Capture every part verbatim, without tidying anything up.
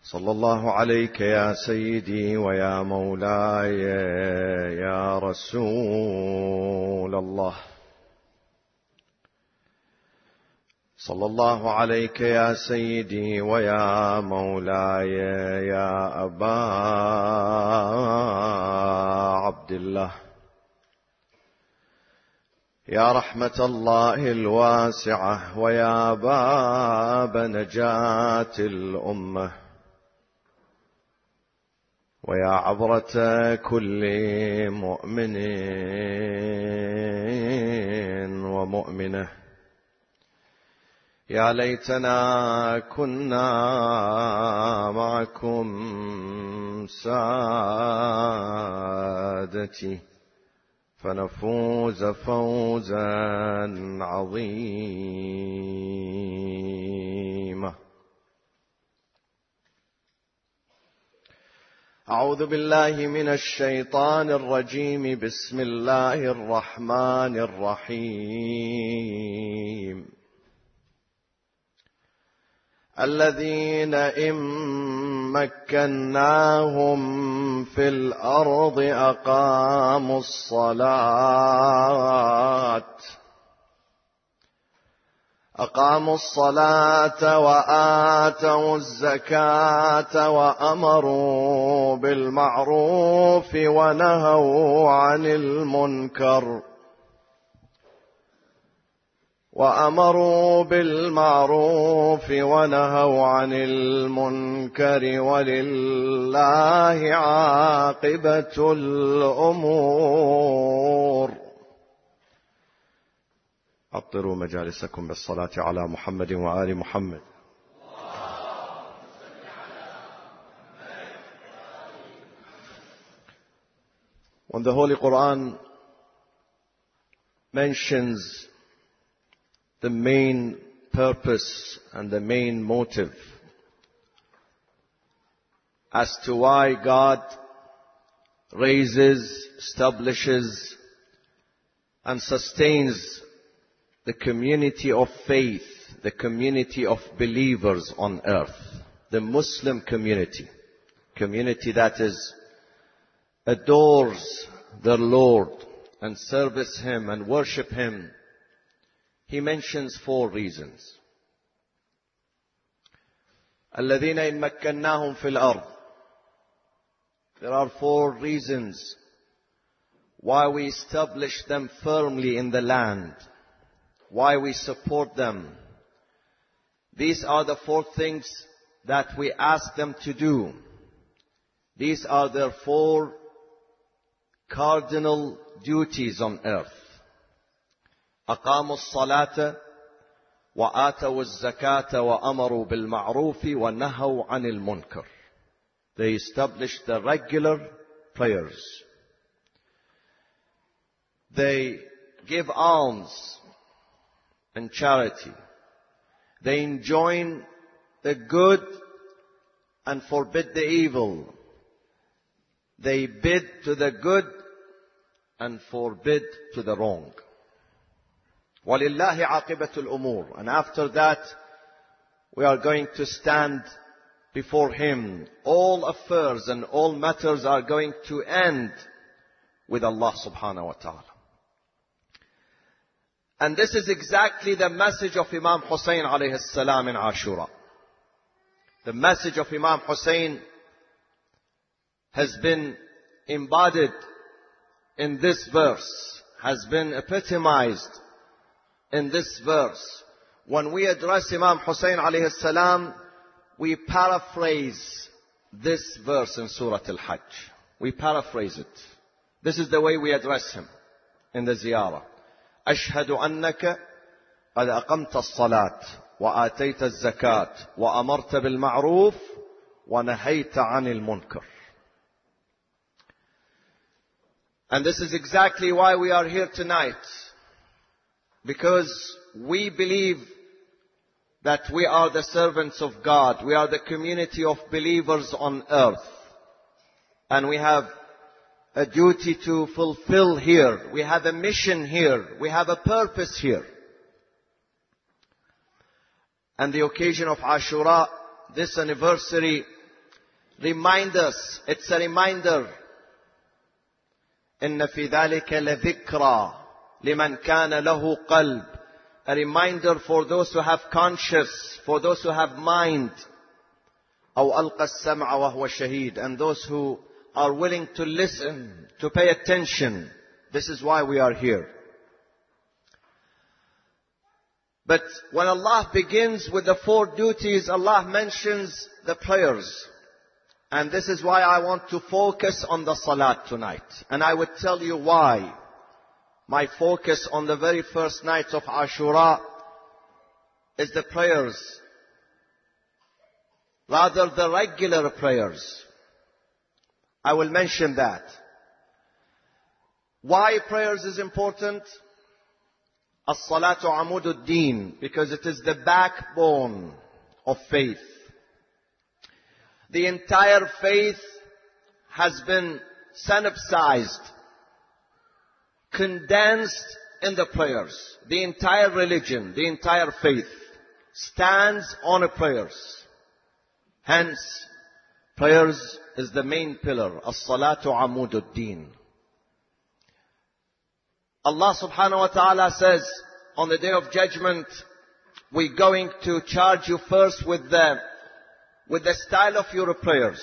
صلى الله عليك يا سيدي ويا مولاي يا رسول الله. صلى الله عليك يا سيدي ويا مولاي يا أبا عبد الله، يا رحمة الله الواسعة ويا باب نجاة الأمة، ويا عبرة كل مؤمن ومؤمنة. يا ليتنا كنا معكم سادتي فنفوز فوزا عظيما. أعوذ بالله من الشيطان الرجيم. بسم الله الرحمن الرحيم. الذين إن مكناهم في الأرض أقاموا الصلاة أقاموا الصلاة وآتوا الزكاة وأمروا بالمعروف ونهوا عن المنكر وأمروا بالمعروف ونهوا عن المنكر ولله عاقبة الأمور. أبطروا مجالسكم بالصلاة على محمد وآل محمد. When the Holy Quran mentions the main purpose and the main motive as to why God raises, establishes, and sustains the community of faith, the community of believers on earth, the Muslim community, community that is adores their Lord and serves Him and worship Him. He mentions four reasons. الذين إن مكناهم في الأرض. There are four reasons why we establish them firmly in the land, why we support them. These are the four things that we ask them to do. These are their four cardinal duties on earth. أقاموا الصلاة وآتوا الزكاة وأمروا بالمعروف ونهوا عن المنكر. They established the regular prayers. They give alms and charity. They enjoin the good and forbid the evil. They bid to the good and forbid to the wrong. وَلِلَّهِ عَاقِبَةُ الْأُمُورِ. And after that, we are going to stand before Him. All affairs and all matters are going to end with Allah subhanahu wa ta'ala. And this is exactly the message of Imam Hussein alayhi salam in Ashura. The message of Imam Hussein has been embodied in this verse, has been epitomized in this verse. When we address Imam Hussein alayhi salam, we paraphrase this verse in Surah Al-Hajj. We paraphrase it. This is the way we address him in the ziyarah. أشهد أنك قد أقمت الصلاة وآتيت الزكاة وأمرت بالمعروف ونهيت عن المنكر. And this is exactly why we are here tonight. Because we believe that we are the servants of God. We are the community of believers on earth. And we have a duty to fulfill here. We have a mission here. We have a purpose here. And the occasion of Ashura, this anniversary, remind us. It's a reminder. إن في ذلك لذكرى لمن كان له قلب. A reminder for those who have conscience, for those who have mind. أو ألقى السمع وهو شهيد. And those who are willing to listen, to pay attention. This is why we are here. But when Allah begins with the four duties, Allah mentions the prayers. And this is why I want to focus on the salat tonight. And I would tell you why. My focus on the very first night of Ashura is the prayers. Rather the regular prayers. I will mention that. Why prayers is important? As-salatu amudud deen, because it is the backbone of faith. The entire faith has been synopsized, condensed in the prayers. The entire religion, the entire faith stands on the prayers. Hence, prayers is the main pillar. As-salatu amudud deen. Allah subhanahu wa ta'ala says, on the day of judgment, we're going to charge you first with the, with the style of your prayers.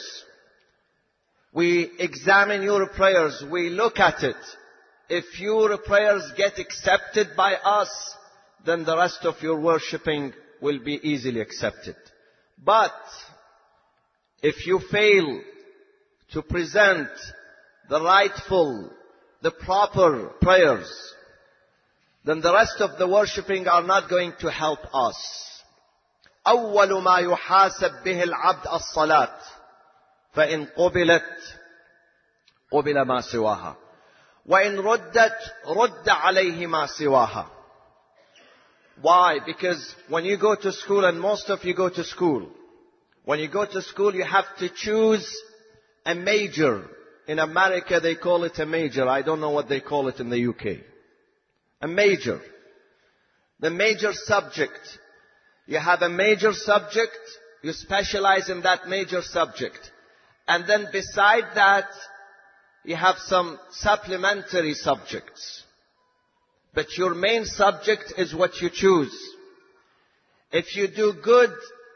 We examine your prayers, we look at it. If your prayers get accepted by us, then the rest of your worshipping will be easily accepted. But, if you fail to present the rightful, the proper prayers, then the rest of the worshipping are not going to help us. أول ما يحاسب به العبد الصلاة فإن قبلت قبل ما سواها وإن ردت رد عليه ما سواها. Why? Because when you go to school, and most of you go to school, when you go to school you have to choose a major. In America they call it a major. I don't know what they call it in the U K. A major. The major subject. You have a major subject. You specialize in that major subject. And then beside that, you have some supplementary subjects. But your main subject is what you choose. If you do good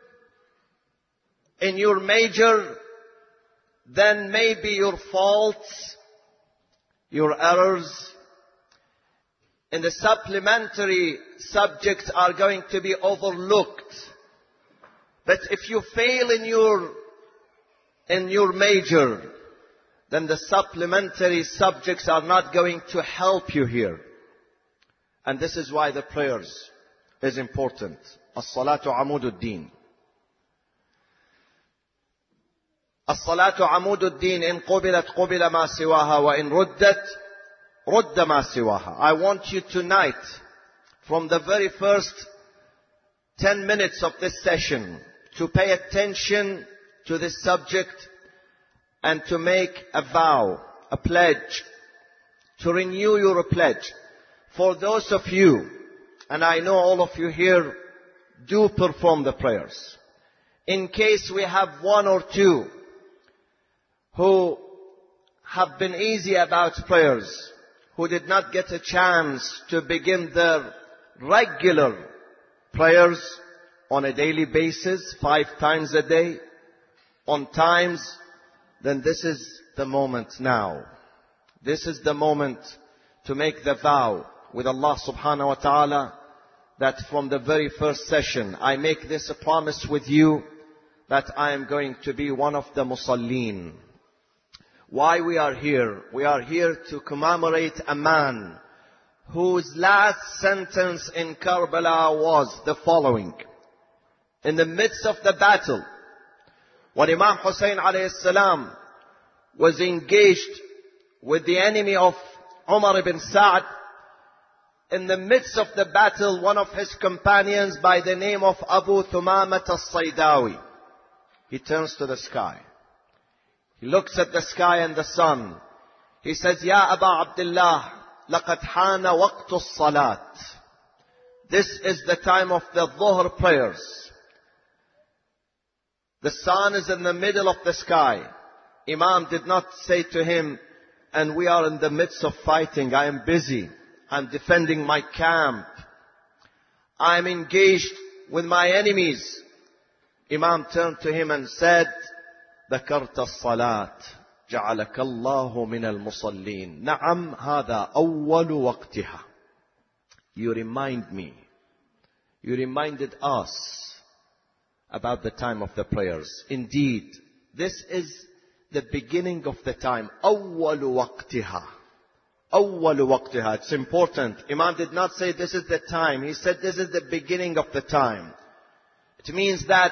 in your major, then maybe your faults, your errors in the supplementary subjects are going to be overlooked. But if you fail in your, in your major, then the supplementary subjects are not going to help you here. And this is why the prayers is important. As-salatu amudud deen. الصلاة عمود الدين إن قبلت قبل ما سواها وإن ردت رد ما سواها. I want you tonight, from the very first ten minutes of this session, to pay attention to this subject and to make a vow, a pledge, to renew your pledge. For those of you, and I know all of you here do perform the prayers. In case we have one or two who have been easy about prayers, who did not get a chance to begin their regular prayers on a daily basis, five times a day, on times, then this is the moment now. This is the moment to make the vow with Allah subhanahu wa ta'ala that from the very first session, I make this a promise with you that I am going to be one of the musallin. Why we are here? We are here to commemorate a man whose last sentence in Karbala was the following. In the midst of the battle, when Imam Hussein alayhi salam was engaged with the enemy of Umar ibn Sa'd, in the midst of the battle, one of his companions by the name of Abu Thumamat as-Saydawi, he turns to the sky. He looks at the sky and the sun. He says, Ya Aba Abdullah, laqad hana waqtu as-salat. This is the time of the Dhuhr prayers. The sun is in the middle of the sky. Imam did not say to him, and we are in the midst of fighting. I am busy. I'm defending my camp. I'm engaged with my enemies. Imam turned to him and said, ذكرت الصلاة جعلك الله من المصلين. نعم هذا أول وقتها. You remind me. You reminded us about the time of the prayers. Indeed, this is the beginning of the time. أول وقتها. أول وقتها. It's important. Imam did not say this is the time. He said this is the beginning of the time. It means that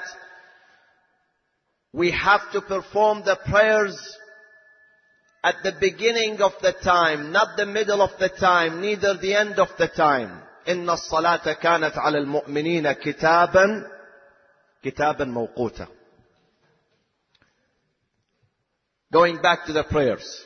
we have to perform the prayers at the beginning of the time, not the middle of the time, neither the end of the time. إن الصلاة كانت على المؤمنين كتابا كتابا موقوتا. Going back to the prayers.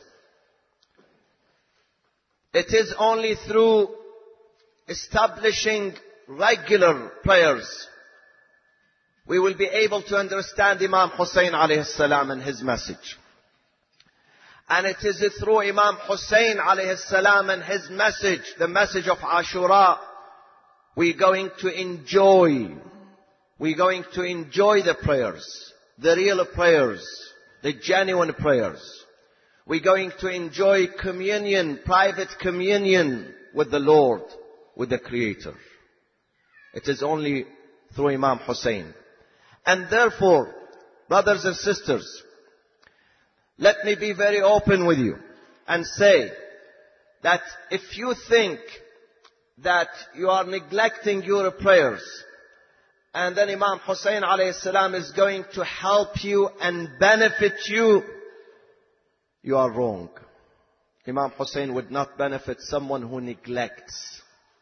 It is only through establishing regular prayers we will be able to understand Imam Hussein alayhi salam and his message. And it is through Imam Hussein alayhi salam and his message, the message of Ashura, we're going to enjoy, we're going to enjoy the prayers, the real prayers, the genuine prayers. We're going to enjoy communion, private communion with the Lord, with the Creator. It is only through Imam Hussein. And therefore, brothers and sisters, let me be very open with you and say that if you think that you are neglecting your prayers, and then Imam Hussein alayhi salam is going to help you and benefit you, you are wrong. Imam Hussein would not benefit someone who neglects,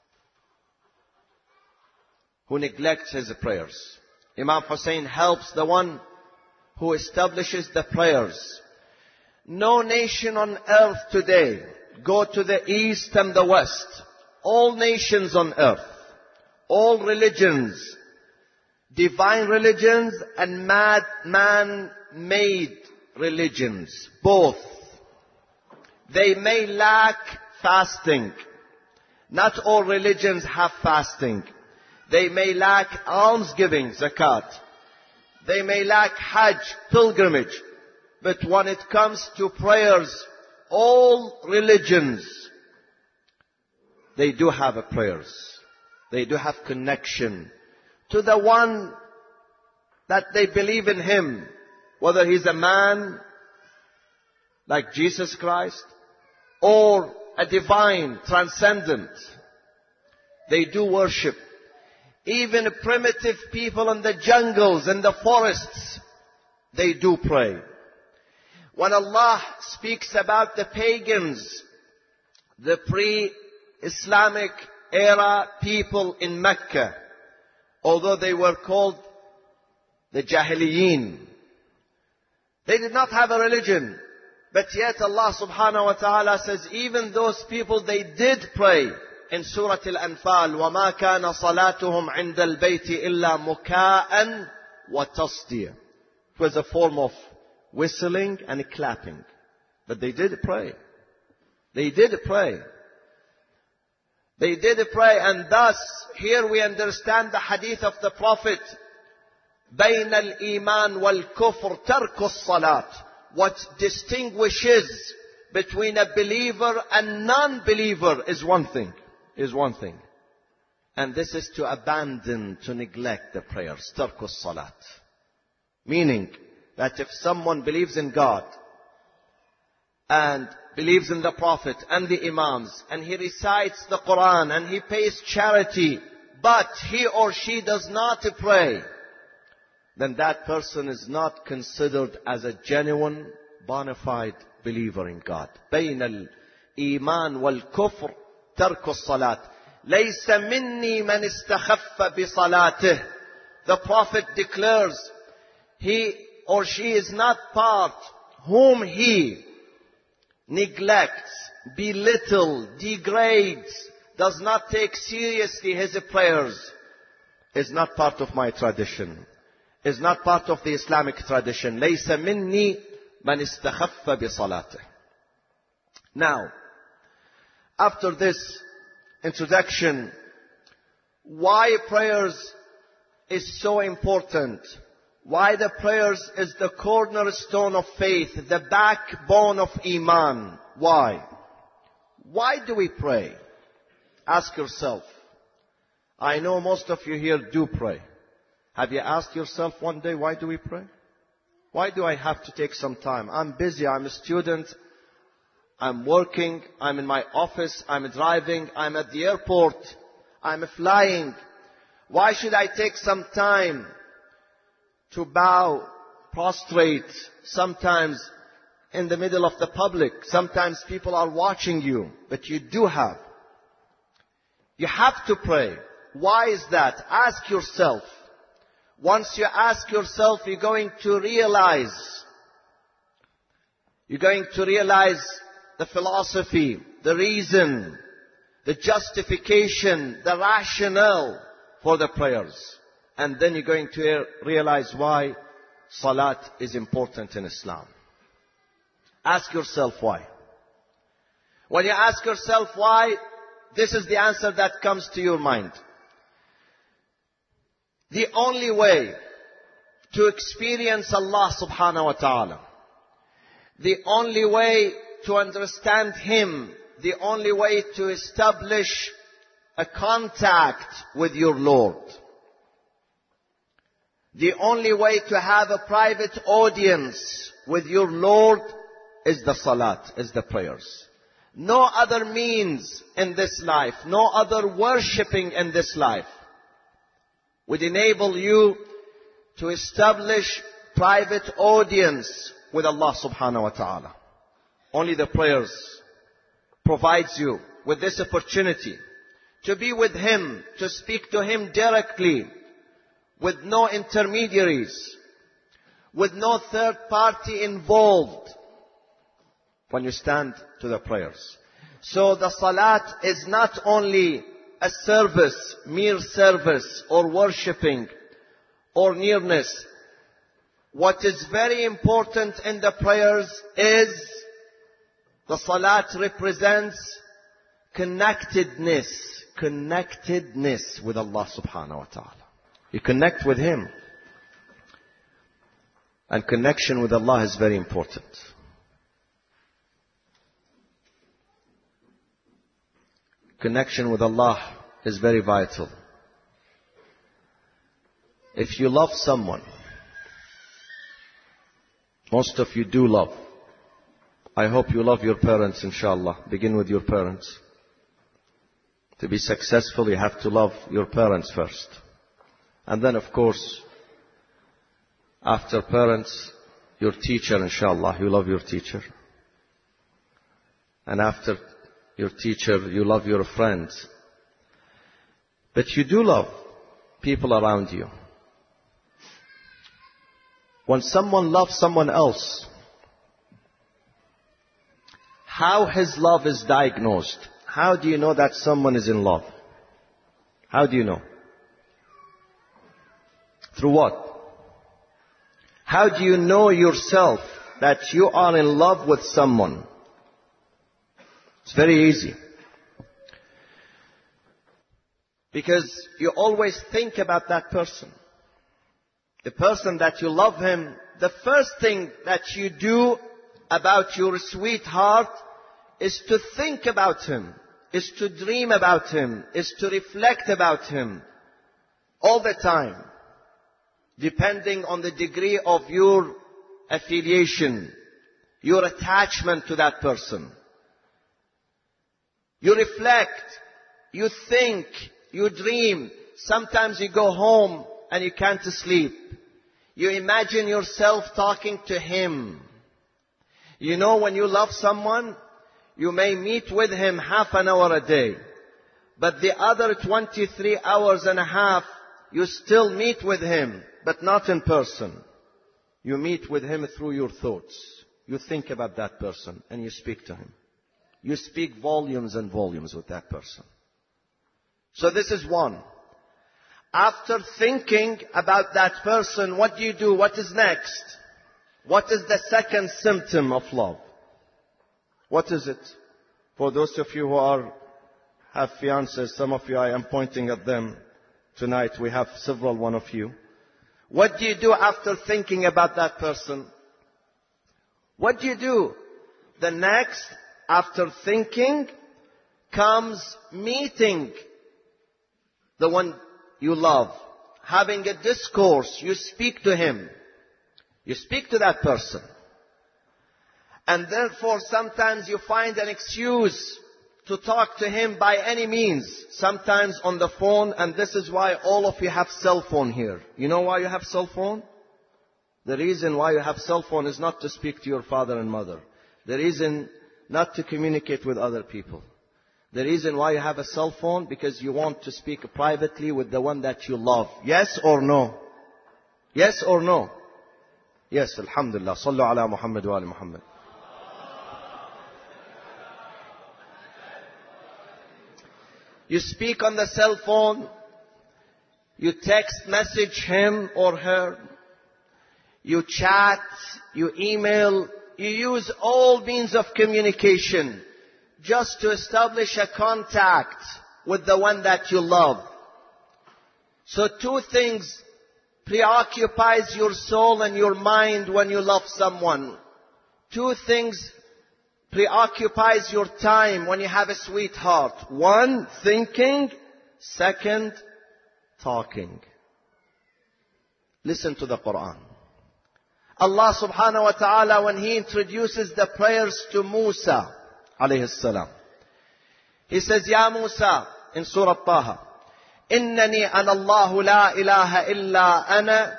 who neglects his prayers. Imam Hussein helps the one who establishes the prayers. No nation on earth today, go to the east and the west, all nations on earth, all religions, divine religions and mad man-made religions, both, they may lack fasting. Not all religions have fasting. They may lack almsgiving, zakat. They may lack hajj, pilgrimage. But when it comes to prayers, all religions, they do have a prayers. They do have connection to the one that they believe in him. Whether he's a man, like Jesus Christ, or a divine, transcendent. They do worship. Even primitive people in the jungles, in the forests, they do pray. When Allah speaks about the pagans, the pre-Islamic era people in Mecca, although they were called the Jahiliyin, they did not have a religion. But yet Allah subhanahu wa ta'ala says, even those people, they did pray. In Surah Al-Anfal, وَمَا كَانَ صَلَاتُهُمْ عِنْدَ الْبَيْتِ إِلَّا مُكَاءً وَتَصْدِيًا. It was a form of whistling and clapping. But they did pray. They did pray. They did pray, and thus, here we understand the hadith of the Prophet, بَيْنَ الْإِيمَانِ وَالْكُفْرِ تَرْكُ الصَّلَاةِ. What distinguishes between a believer and non-believer is one thing. Is one thing. And this is to abandon, to neglect the prayers. Tarku salat. Meaning that if someone believes in God and believes in the Prophet and the Imams, and he recites the Quran and he pays charity, but he or she does not pray, then that person is not considered as a genuine, bona fide believer in God. بين الإيمان والكفر ترك الصلاة. ليس مني من استخف بصلاته. The Prophet declares, he or she is not part whom he neglects, belittles, degrades, does not take seriously his prayers, is not part of my tradition. is not part of the Islamic tradition. لَيْسَ مِنِّي مَنْ اسْتَخَفَّ بِصَلَاتِهِ. Now, after this introduction, why prayers is so important, why the prayers is the cornerstone of faith, the backbone of Iman. Why? Why do we pray? Ask yourself. I know most of you here do pray. Have you asked yourself one day, why do we pray? Why do I have to take some time? I'm busy, I'm a student, I'm working, I'm in my office, I'm driving, I'm at the airport, I'm flying. Why should I take some time to bow, prostrate, sometimes in the middle of the public? Sometimes people are watching you, but you do have. You have to pray. Why is that? Ask yourself. Once you ask yourself, you're going to realize, you're going to realize the philosophy, the reason, the justification, the rationale for the prayers. And then you're going to realize why salat is important in Islam. Ask yourself why. When you ask yourself why, this is the answer that comes to your mind. The only way to experience Allah subhanahu wa ta'ala, the only way to understand Him, the only way to establish a contact with your Lord, the only way to have a private audience with your Lord is the salat, is the prayers. No other means in this life, no other worshipping in this life would enable you to establish private audience with Allah subhanahu wa ta'ala. Only the prayers provides you with this opportunity to be with Him, to speak to Him directly, with no intermediaries, with no third party involved when you stand to the prayers. So the salat is not only a service, mere service, or worshipping, or nearness. What is very important in the prayers is the salat represents connectedness, connectedness with Allah subhanahu wa ta'ala. You connect with Him. And connection with Allah is very important. Connection with Allah is very vital. If you love someone, most of you do love. I hope you love your parents, inshallah. Begin with your parents. To be successful, you have to love your parents first. And then, of course, after parents, your teacher, inshallah. You love your teacher. And after your teacher, you love your friends. But you do love people around you. When someone loves someone else, how his love is diagnosed? How do you know that someone is in love? How do you know? Through what? How do you know yourself that you are in love with someone? It's very easy. Because you always think about that person. The person that you love him, the first thing that you do about your sweetheart is to think about him, is to dream about him, is to reflect about him all the time, depending on the degree of your affiliation, your attachment to that person. You reflect, you think, you dream. Sometimes you go home and you can't sleep. You imagine yourself talking to him. You know, when you love someone, you may meet with him half an hour a day. But the other twenty-three hours and a half, you still meet with him, but not in person. You meet with him through your thoughts. You think about that person and you speak to him. You speak volumes and volumes with that person. So this is one. after thinking about that person, what do you do? What is next? What is the second symptom of love? What is it? For those of you who are have fiancés, some of you I am pointing at them tonight. We have several one of you. What do you do after thinking about that person? What do you do? The next, after thinking, comes meeting the one you love. Having a discourse. You speak to him. You speak to that person. And therefore sometimes you find an excuse to talk to him by any means. Sometimes on the phone, and this is why all of you have cell phone here. You know why you have cell phone? The reason why you have cell phone is not to speak to your father and mother. The reason not to communicate with other people. The reason why you have a cell phone, because you want to speak privately with the one that you love. Yes or no? Yes or no? Yes, alhamdulillah. Sallu ala Muhammad wa ali Muhammad. You speak on the cell phone. You text message him or her. You chat. You email. You use all means of communication just to establish a contact with the one that you love. So two things preoccupies your soul and your mind when you love someone. Two things preoccupies your time when you have a sweetheart. One, thinking. Second, talking. Listen to the Quran. Allah subhanahu wa ta'ala, when He introduces the prayers to Musa alayhi salam, He says, Ya Musa, in Surah Taha, إنني أنا الله لا إله إلا أنا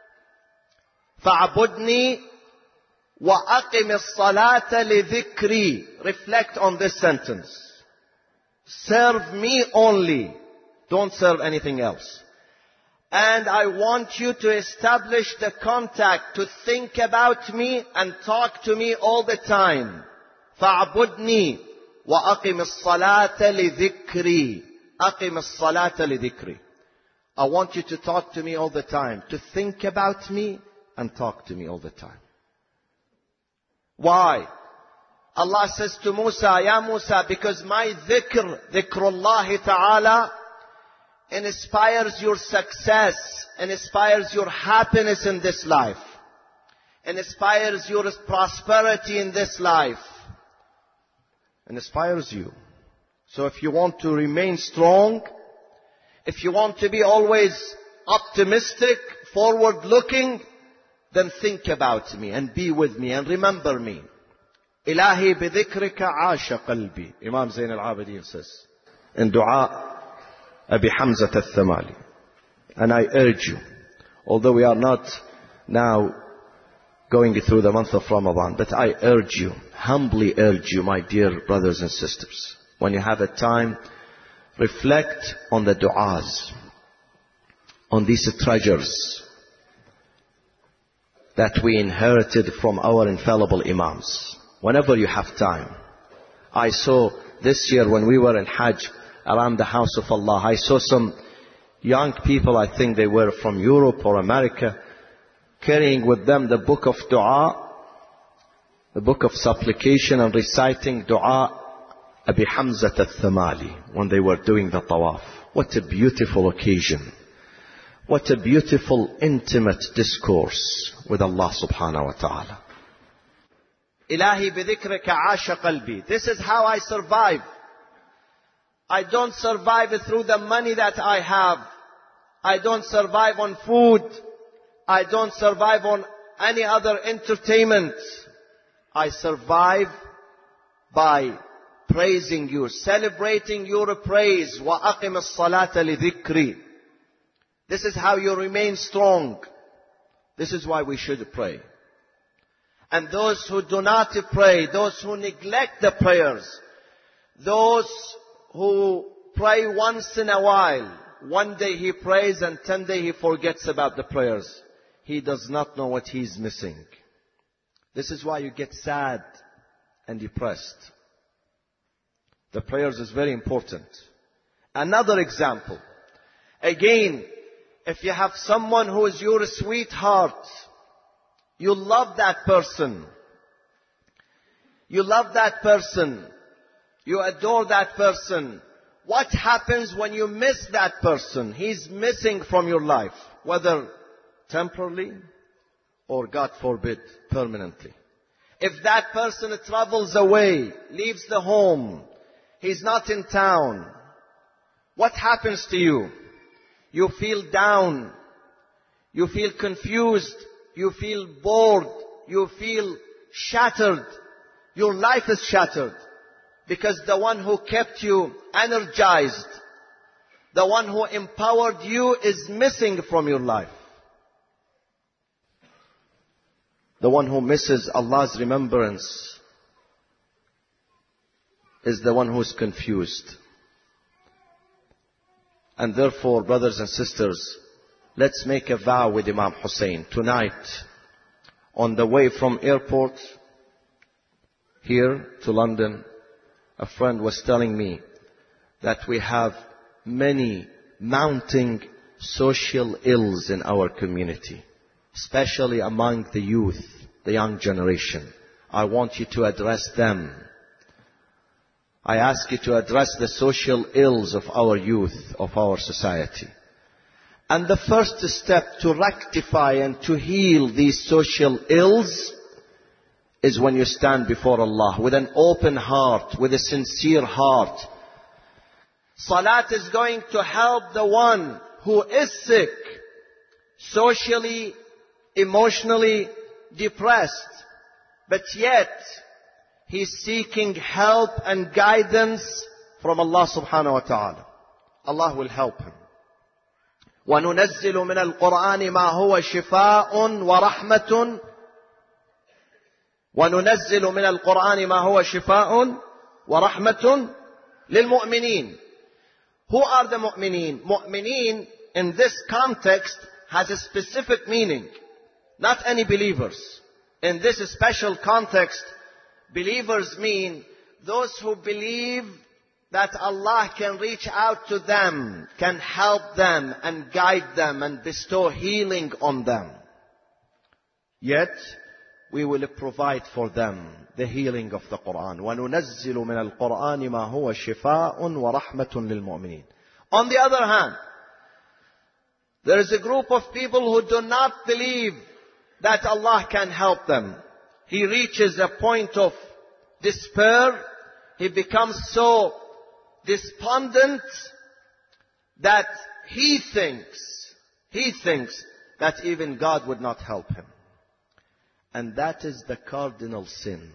فاعبدني وأقم الصلاة لذكري. Reflect on this sentence. Serve me only. Don't serve anything else. And I want you to establish the contact, to think about me and talk to me all the time. فاعبدني وأقم الصلاة لذكري. أقم الصلاة لذكري. I want you to talk to me all the time, to think about me and talk to me all the time. Why? Allah says to Musa, Ya Musa, because my dhikr, dhikrullah ta'ala, inspires your success, inspires your happiness in this life, inspires your prosperity in this life, inspires you. So if you want to remain strong, if you want to be always optimistic, forward looking, then think about me and be with me and remember me. Ilahi bidhikrika aasha qalbi. Imam Zain al-Abidin says in dua Abi Hamza al-Thamali. And I urge you, although we are not now going through the month of Ramadan, but I urge you, humbly urge you, my dear brothers and sisters, when you have a time, reflect on the du'as, on these treasures that we inherited from our infallible imams. Whenever you have time. I saw this year when we were in Hajj around the house of Allah, I saw some young people, I think they were from Europe or America, carrying with them the book of dua, the book of supplication, and reciting dua Abi Hamza al-Thamali when they were doing the tawaf. What a beautiful occasion. What a beautiful intimate discourse with Allah subhanahu wa ta'ala. Ilahi bidhikrika aasha qalbi. This is how I survive. I don't survive through the money that I have. I don't survive on food. I don't survive on any other entertainment. I survive by praising you, celebrating your praise. وَأَقِمِ الصَّلَاةَ لِذِكْرِ. This is how you remain strong. This is why we should pray. And those who do not pray, those who neglect the prayers, those who pray once in a while, one day he prays and ten days he forgets about the prayers. He does not know what he is missing. This is why you get sad and depressed. The prayers is very important. Another example. Again, If you have someone who is your sweetheart, you love that person. You love that person. You adore that person. What happens when you miss that person? He's missing from your life, whether temporarily or, God forbid, permanently. If that person travels away, leaves the home, he's not in town, what happens to you? You feel down. You feel confused. You feel bored. You feel shattered. Your life is shattered. Because the one who kept you energized, the one who empowered you is missing from your life. The one who misses Allah's remembrance is the one who is confused. And therefore, brothers and sisters, let's make a vow with Imam Hussein. Tonight, on the way from airport here to London, a friend was telling me that we have many mounting social ills in our community, especially among the youth, the young generation. I want you to address them. I ask you to address the social ills of our youth, of our society. And the first step to rectify and to heal these social ills is when you stand before Allah with an open heart, with a sincere heart. Salat is going to help the one who is sick, socially, emotionally depressed, but yet he's seeking help and guidance from Allah subhanahu wa ta'ala. Allah will help him. وَنُنَزِّلُ مِنَ الْقُرْآنِ مَا هُوَ شِفَاءٌ وَرَحْمَةٌ وَنُنَزِّلُ مِنَ الْقُرْآنِ مَا هُوَ شِفَاءٌ وَرَحْمَةٌ لِلْمُؤْمِنِينَ. Who are the mu'mineen? Mu'mineen in this context has a specific meaning. Not any believers. In this special context, believers mean those who believe that Allah can reach out to them, can help them and guide them and bestow healing on them. Yet, we will provide for them the healing of the Quran. وَنُنَزِّلُ مِنَ الْقُرْآنِ مَا هُوَ شِفَاءٌ وَرَحْمَةٌ لِلْمُؤْمِنِينَ. On the other hand, there is a group of people who do not believe that Allah can help them. He reaches a point of despair. He becomes so despondent that he thinks, he thinks that even God would not help him. And that is the cardinal sin.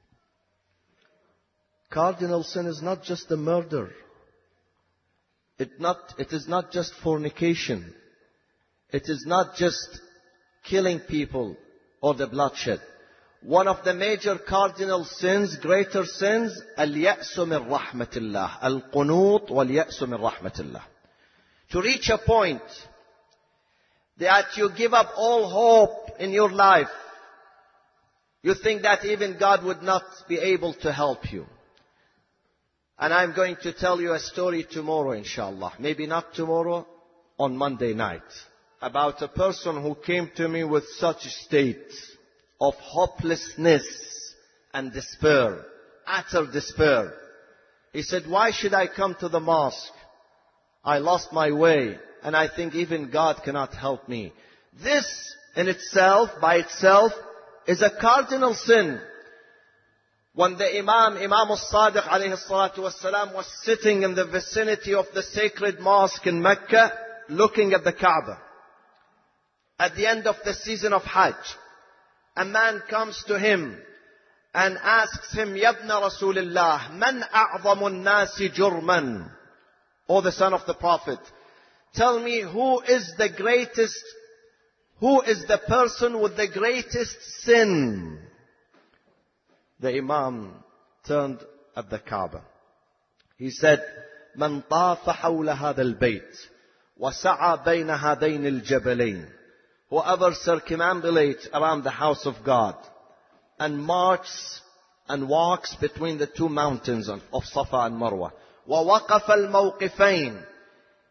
Cardinal sin is not just the murder. It, not, it is not just fornication. It is not just killing people or the bloodshed. One of the major cardinal sins, greater sins, الْيَأْسُ مِنْ رَحْمَةِ اللَّهِ الْقُنُوطُ وَالْيَأْسُ مِنْ رَحْمَةِ اللَّهِ. To reach a point that you give up all hope in your life. You think that even God would not be able to help you. And I'm going to tell you a story tomorrow, inshallah. Maybe not tomorrow, on Monday night. About a person who came to me with such a state of hopelessness and despair, utter despair. He said, why should I come to the mosque? I lost my way, and I think even God cannot help me. This in itself, by itself, is a cardinal sin. When the Imam, Imam al-Sadiq alayhi salatu wasalam, was sitting in the vicinity of the sacred mosque in Mecca, looking at the Kaaba, at the end of the season of Hajj, a man comes to him and asks him, Yabna Rasulullah, man a'zamun nasi jurman? O the son of the Prophet, tell me who is the greatest, who is the person with the greatest sin? The Imam turned at the Kaaba. He said, Man tafa hawla hadha al-bayt, wa sa'a bayna hadayn al-jabalayn. Whoever circumambulates around the house of God and marches and walks between the two mountains of Safa and Marwa. وَوَقَفَ الْمَوْقِفَيْن.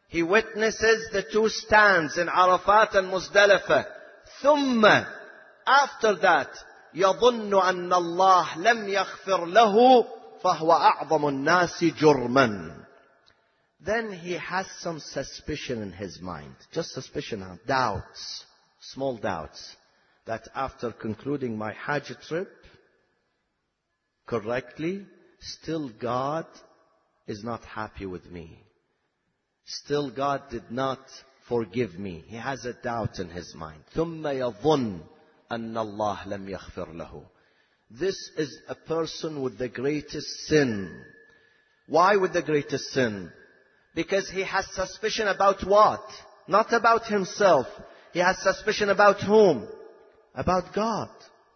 He witnesses the two stands in Arafat and Muzdalifah. ثم, after that, يظن أن الله لم يغفر له فهو أعظم الناس جرما. Then he has some suspicion in his mind. Just suspicion, doubts, small doubts. That after concluding my Hajj trip correctly, still God is not happy with me. Still God did not forgive me. He has a doubt in his mind. ثم يظن أن الله لم يغفر له. This is a person with the greatest sin. Why with the greatest sin? Because he has suspicion about what? Not about himself. He has suspicion about whom? About God.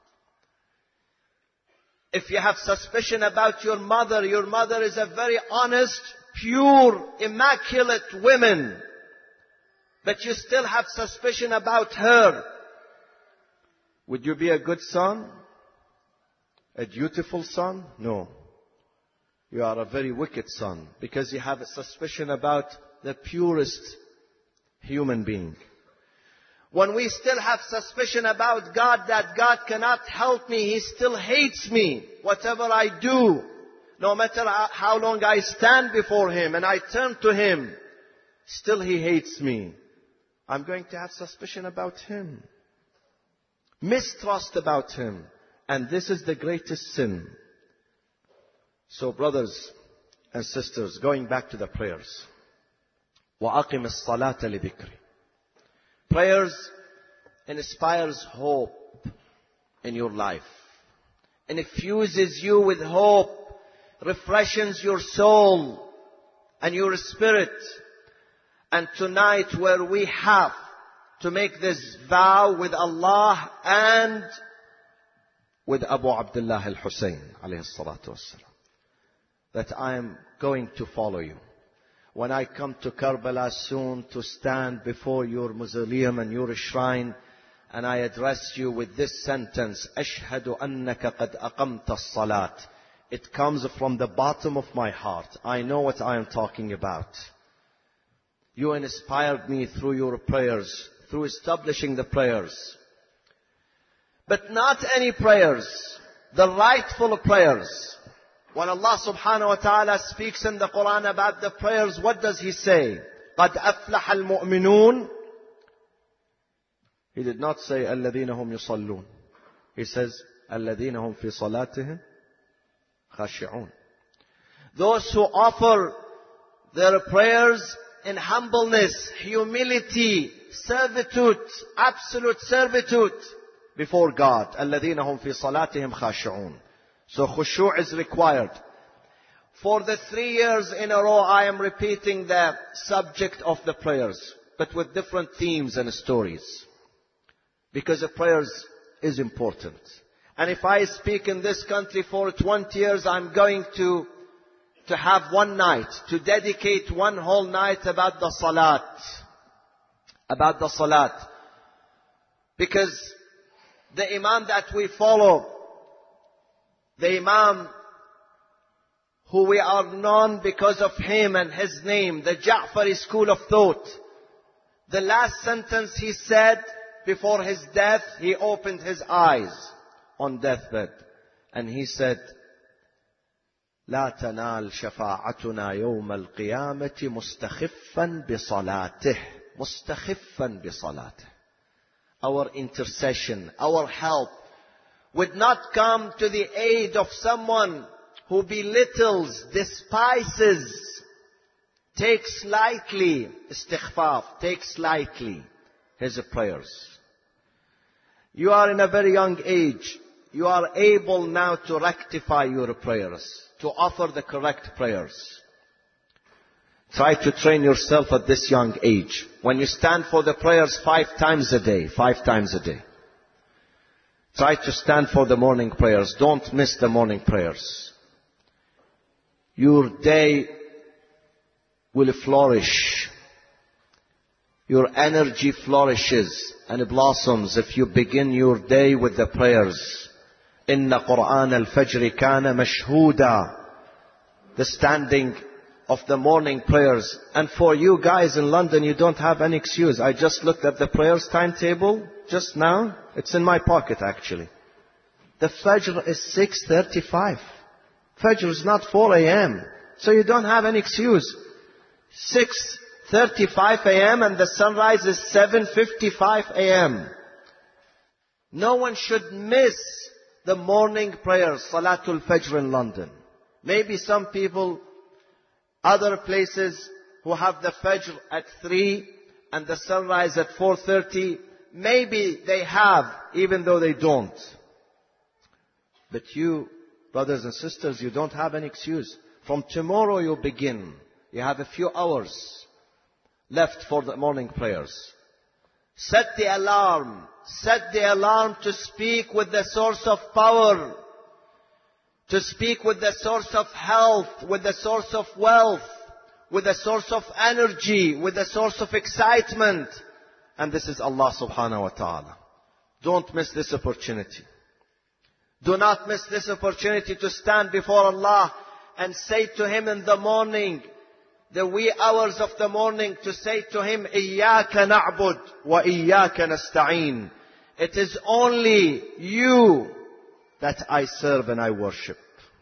If you have suspicion about your mother, your mother is a very honest, pure, immaculate woman, but you still have suspicion about her, would you be a good son? A dutiful son? No. You are a very wicked son, because you have a suspicion about the purest human being. When we still have suspicion about God, that God cannot help me, He still hates me, whatever I do, no matter how long I stand before Him and I turn to Him, still He hates me. I'm going to have suspicion about Him, mistrust about Him, and this is the greatest sin. So brothers and sisters, going back to the prayers, وَأَقِمِ الصَّلَاةَ لِذِكْرِ. Prayers inspires hope in your life, infuses you with hope, refreshes your soul and your spirit. And tonight, where we have to make this vow with Allah and with Abu Abdullah al-Hussein alayhi salatu wassalam, that I am going to follow you. When I come to Karbala soon to stand before your mausoleum and your shrine, and I address you with this sentence, أشهد أنك قد أقمت الصلاة. It comes from the bottom of my heart. I know what I am talking about. You inspired me through your prayers, through establishing the prayers. But not any prayers, the rightful prayers. When Allah subhanahu wa ta'ala speaks in the Quran about the prayers, what does He say? قَدْ أَفْلَحَ الْمُؤْمِنُونَ. He did not say الَّذِينَ هُمْ يُصَلُّونَ. He says الَّذِينَ هُمْ فِي صَلَاتِهِمْ خَاشِعُونَ. Those who offer their prayers in humbleness, humility, servitude, absolute servitude before God. الَّذِينَ هُمْ فِي صَلَاتِهِمْ خَاشِعُونَ. So khushu' is required. For the three years in a row, I am repeating the subject of the prayers, but with different themes and stories. Because the prayers is important. And if I speak in this country for twenty years, I'm going to, to have one night, to dedicate one whole night about the salat. About the salat. Because the Imam that we follow, the Imam who we are known because of him and his name, the Ja'fari school of thought. The last sentence he said before his death, he opened his eyes on deathbed and he said, لا تنال شفاعتنا يوم القيامة مستخفا بصلاته. مستخفا بصلاته. Our intercession, our help would not come to the aid of someone who belittles, despises, takes lightly, istighfaf, takes lightly his prayers. You are in a very young age. You are able now to rectify your prayers, to offer the correct prayers. Try to train yourself at this young age. When you stand for the prayers five times a day, five times a day. Try to stand for the morning prayers. Don't miss the morning prayers. Your day will flourish. Your energy flourishes and blossoms if you begin your day with the prayers. Inna Qur'an al-Fajr kana mashhuda. The standing of the morning prayers. And for you guys in London, you don't have any excuse. I just looked at the prayers timetable just now. It's in my pocket actually. The Fajr is six thirty-five. Fajr is not four a.m. So you don't have any excuse. six thirty-five a.m. and the sunrise is seven fifty-five a.m. No one should miss the morning prayers, Salatul Fajr in London. Maybe some people, other places who have the Fajr at three and the sunrise at four thirty, maybe they have, even though they don't. But you, brothers and sisters, you don't have any excuse. From tomorrow you begin. You have a few hours left for the morning prayers. Set the alarm. Set the alarm to speak with the source of power. To speak with the source of health, with the source of wealth, with the source of energy, with the source of excitement. And this is Allah subhanahu wa ta'ala. Don't miss this opportunity. Do not miss this opportunity to stand before Allah and say to Him in the morning, the wee hours of the morning, to say to Him, إِيَّاكَ نَعْبُدُ وَإِيَّاكَ نَسْتَعِينُ. It is only You that I serve and I worship.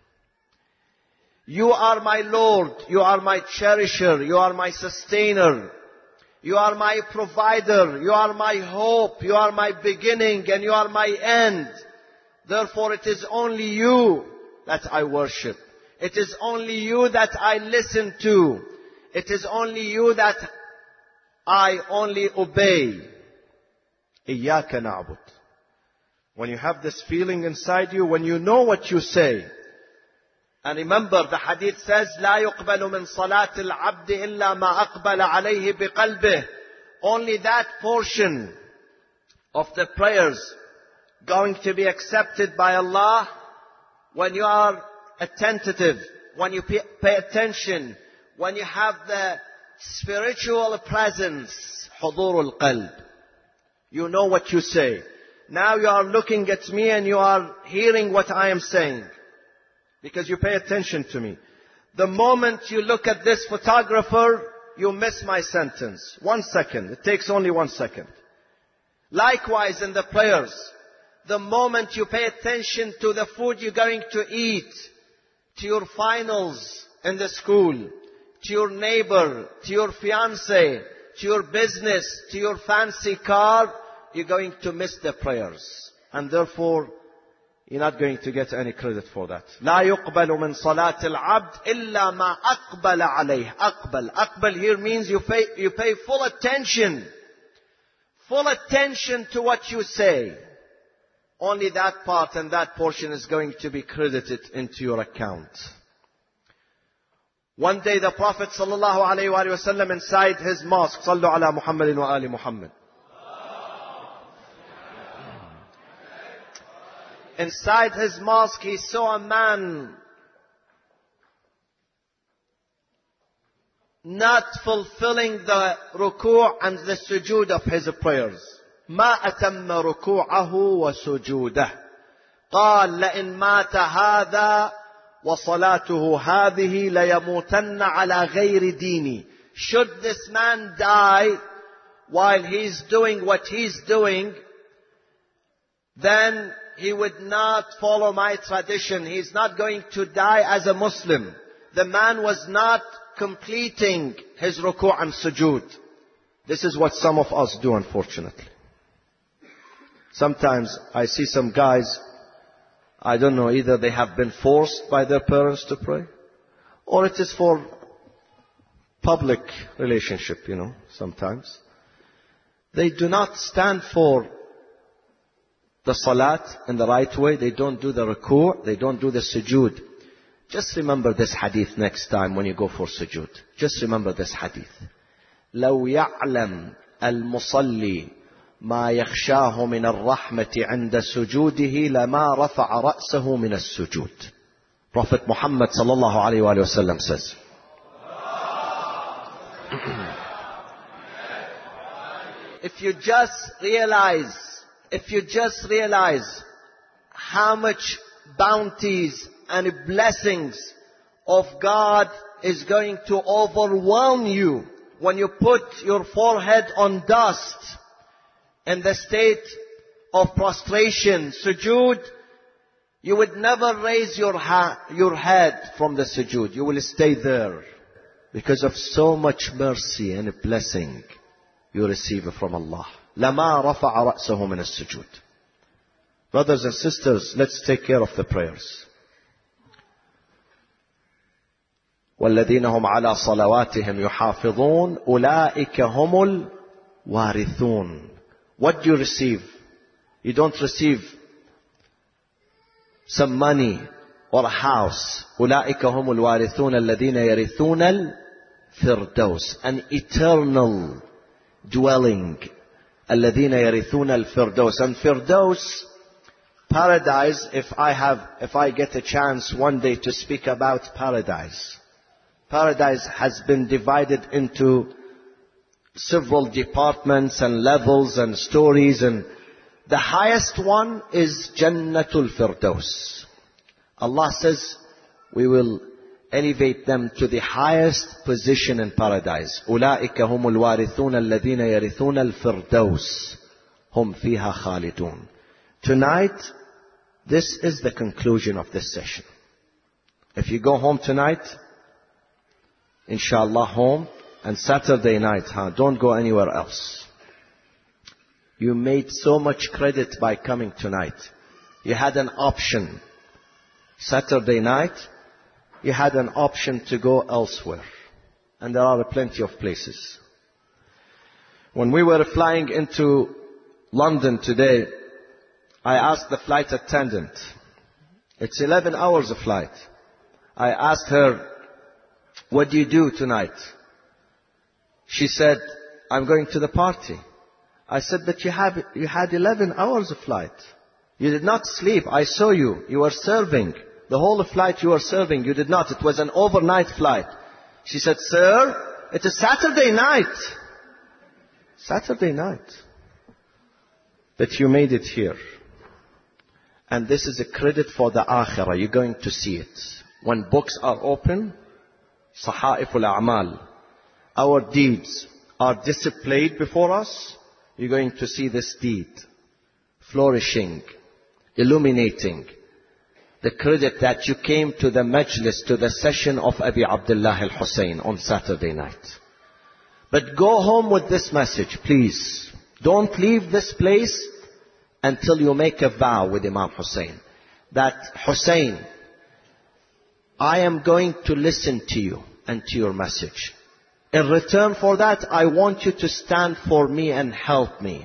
You are my Lord, You are my cherisher, You are my sustainer, You are my provider, You are my hope, You are my beginning and You are my end. Therefore it is only You that I worship. It is only You that I listen to. It is only You that I only obey. إِيَّاكَ نَعْبُدُ. When you have this feeling inside you, when you know what you say. And remember, the hadith says, لَا يُقْبَلُ مِنْ صَلَاةِ الْعَبْدِ إِلَّا مَا أَقْبَلَ عَلَيْهِ بِقَلْبِهِ. Only that portion of the prayers going to be accepted by Allah when you are attentive, when you pay attention, when you have the spiritual presence, حضور القلب. You know what you say. Now you are looking at me and you are hearing what I am saying, because you pay attention to me. The moment you look at this photographer, you miss my sentence. One second. It takes only one second. Likewise in the prayers, the moment you pay attention to the food you're going to eat, to your finals in the school, to your neighbor, to your fiancé, to your business, to your fancy car, you're going to miss the prayers. And therefore, you're not going to get any credit for that. لا يقبل من صلاة العبد إلا ما أقبل عليه. أقبل. أقبل here means you pay, you pay full attention. Full attention to what you say. Only that part and that portion is going to be credited into your account. One day the Prophet sallallahu alaihi wasallam inside his mosque, صلوا على محمد وآل محمد. Inside his mosque he saw a man not fulfilling the ruku' and the sujood of his prayers. ما أتم ركوعه وسجوده. قال لئن مات هذا وصلاته هذه ليموتن على غير ديني. Should this man die while he's doing what he's doing, then he would not follow my tradition. He's not going to die as a Muslim. The man was not completing his ruku' and sujood. This is what some of us do, unfortunately. Sometimes I see some guys, I don't know, either they have been forced by their parents to pray, or it is for public relationship, you know, sometimes. They do not stand for the salat in the right way. They don't do the ruku', they don't do the sujood. Just remember this hadith next time when you go for sujood. Just remember this hadith. لو يعلم المصلي ما يخشاه من الرحمة عند سجوده لما رفع رأسه من السجود. Prophet Muhammad sallallahu alayhi wa sallam says, if you just realize, if you just realize how much bounties and blessings of God is going to overwhelm you when you put your forehead on dust in the state of prostration, sujood. You would never raise your, ha- your head from the sujood. You will stay there because of so much mercy and blessing you receive from Allah. لَمَا رَفَعَ رَأْسَهُ مِنَ السُّجُودِ. Brothers and sisters, let's take care of the prayers. وَالَّذِينَ هُمْ عَلَى صَلَوَاتِهِمْ يُحَافِظُونَ أُولَئِكَ هُمُ الْوَارِثُونَ. What do you receive? You don't receive some money or a house. أُولَئِكَ هُمُ الْوَارِثُونَ الَّذِينَ يَرِثُونَ الْفِرْدَوْسَ. An eternal dwelling. الَّذِينَ يَرِثُونَ الْفِرْدَوْسَ. And Firdaus, paradise, if I have, if I get a chance one day to speak about paradise. Paradise has been divided into several departments and levels and stories, and the highest one is Jannatul Firdaus. Allah says we will elevate them to the highest position in paradise. أُولَئِكَ هُمُ الْوَارِثُونَ الَّذِينَ يَرِثُونَ الْفِرْدَوْسَ هُمْ فِيهَا خَالِدُونَ. Tonight, this is the conclusion of this session. If you go home tonight, inshallah home, and Saturday night, huh? Don't go anywhere else. You made so much credit by coming tonight. You had an option. Saturday night, you had an option to go elsewhere. And there are plenty of places. When we were flying into London today, I asked the flight attendant. It's eleven hours of flight. I asked her, what do you do tonight? She said, I'm going to the party. I said, but you have, you had eleven hours of flight. You did not sleep. I saw you. You were serving. The whole flight you were serving. You did not. It was an overnight flight. She said, sir, it is Saturday night. Saturday night. But you made it here. And this is a credit for the akhirah. You're going to see it. When books are open, Sahaiful A'mal, our deeds are displayed before us. You're going to see this deed flourishing, illuminating. The credit that you came to the majlis, to the session of Abi Abdullah al-Hussein on Saturday night. But go home with this message, please. Don't leave this place until you make a vow with Imam Hussein. That, Hussein, I am going to listen to you and to your message. In return for that, I want you to stand for me and help me.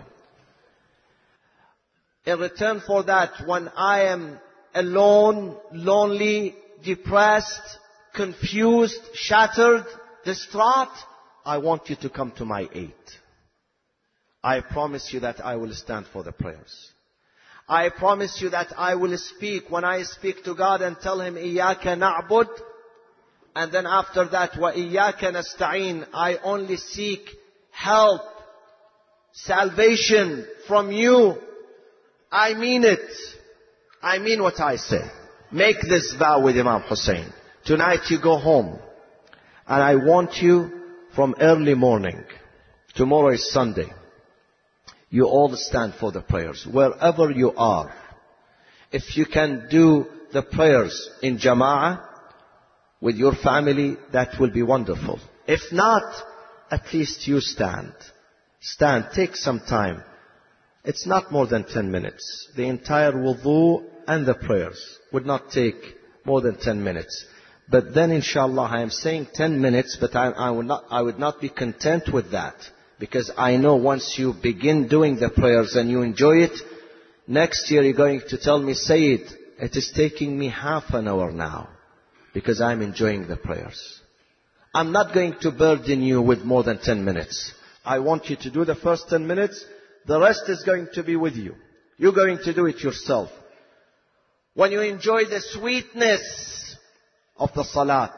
In return for that, when I am alone, lonely, depressed, confused, shattered, distraught, I want you to come to my aid. I promise you that I will stand for the prayers. I promise you that I will speak when I speak to God and tell Him, إِيَّاكَ نَعْبُدُ. And then after that, وَإِيَّاكَ نَسْتَعِينُ. I only seek help, salvation from you. I mean it. I mean what I say. Make this vow with Imam Hussein. Tonight you go home. And I want you from early morning. Tomorrow is Sunday. You all stand for the prayers. Wherever you are. If you can do the prayers in Jama'ah with your family, that will be wonderful. If not, at least you stand. Stand. Take some time. It's not more than ten minutes. The entire wudu and the prayers would not take more than ten minutes. But then inshallah, I am saying ten minutes, but I, I, would not, I would not be content with that. Because I know once you begin doing the prayers and you enjoy it, next year you're going to tell me, Sayyid, it is taking me half an hour now. Because I'm enjoying the prayers. I'm not going to burden you with more than ten minutes. I want you to do the first ten minutes. The rest is going to be with you. You're going to do it yourself. When you enjoy the sweetness of the salat.